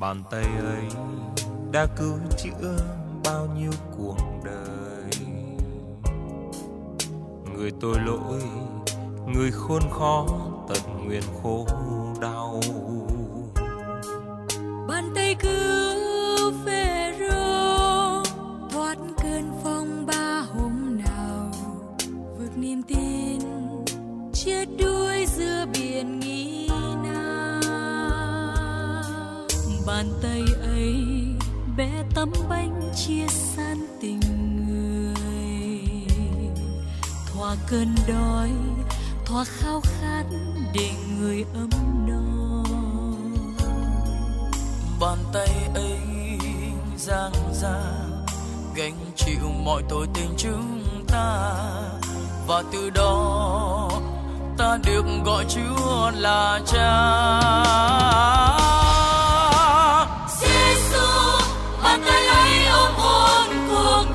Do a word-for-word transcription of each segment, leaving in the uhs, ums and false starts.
Bàn tay ấy đã cứu chữa bao nhiêu cuộc đời. Người tôi lỗi, người khôn khó, tận nguyện khổ đau. Bàn tay cứu Phêrô thoát cơn phong ba hôm nào, vượt niềm tin chết đuối giữa biển nghi nan. Bàn tay ấy bé tấm bánh chia san tình người, thoa cơn đói, thoa khao khát để người ấm no. Bàn tay ấy giang ra gánh chịu mọi tội tình chúng ta, và từ đó ta được gọi Chúa là Cha. Giêsu, bàn tay ấy ôm hôn cuộc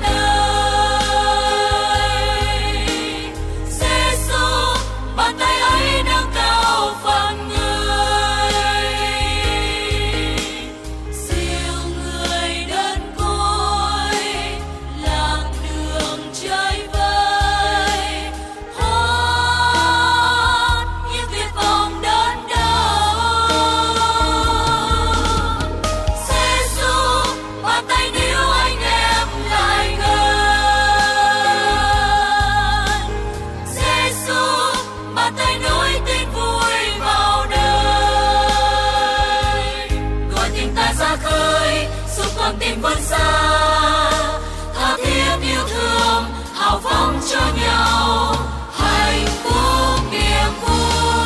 đời. Giêsu, bàn tay ấy nâng cao phận người, dìu người đơn côi lạc đường chơi vơi, hót những tuyệt vọng đớn đau. Giêsu, bàn tay níu anh em lại gần. Giêsu, bàn tay nối tin vui vào đời, gọi tình ta ra khơi, giúp con tim vươn xa, tha thiết yêu thương, hào phóng cho nhau, hạnh phúc niềm vui.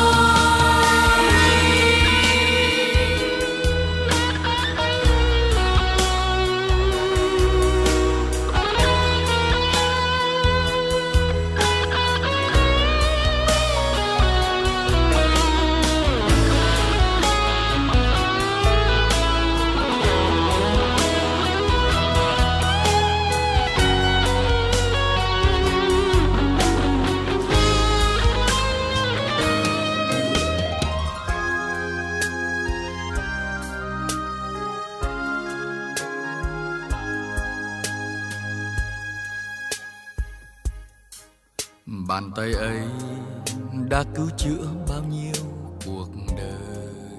Bàn tay ấy đã cứu chữa bao nhiêu cuộc đời.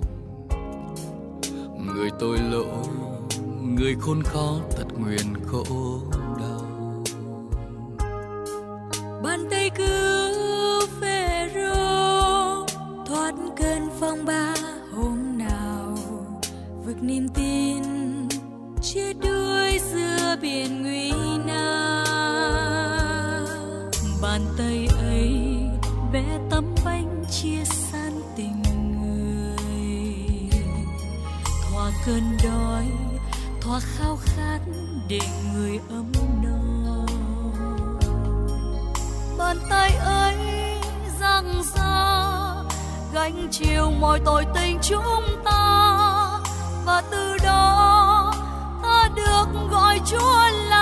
Người tôi lỗi, người khôn khó, tật nguyền khổ đau. Bàn tay cứu Phêrô thoát cơn phong ba hôm nào, vực niềm tin chia đuối giữa biển nguy nan. Bàn tay ấy bé tấm bánh chia san tình người, thoa cơn đói, thoa khao khát để người ấm no. Bàn tay ấy giang ra gánh chịu mọi tội tình chúng ta, và từ đó ta được gọi Chúa là